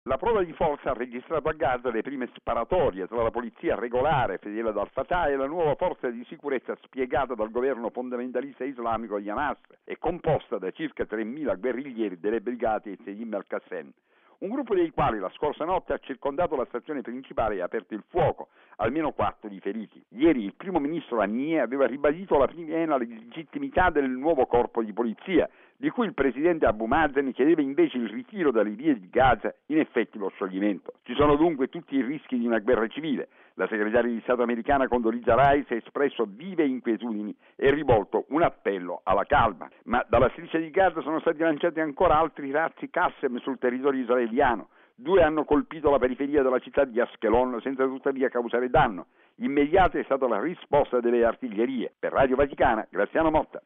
La prova di forza ha registrato a Gaza le prime sparatorie tra la polizia regolare fedele ad al-Fatah e la nuova forza di sicurezza spiegata dal governo fondamentalista islamico di Hamas e composta da circa 3.000 guerriglieri delle brigate Seyim al-Qassem. Un gruppo dei quali la scorsa notte ha circondato la stazione principale e ha aperto il fuoco, almeno 4 di feriti. Ieri il primo ministro Haniyeh aveva ribadito la piena legittimità del nuovo corpo di polizia, di cui il presidente Abu Mazen chiedeva invece il ritiro dalle vie di Gaza, in effetti lo scioglimento. Ci sono dunque tutti i rischi di una guerra civile. La segretaria di Stato americana Condoleezza Rice ha espresso vive inquietudini e rivolto un appello alla calma. Ma dalla striscia di Gaza sono stati lanciati ancora altri razzi Qassem sul territorio israeliano. 2 hanno colpito la periferia della città di Askelon senza tuttavia causare danno. Immediata è stata la risposta delle artiglierie. Per Radio Vaticana, Graziano Motta.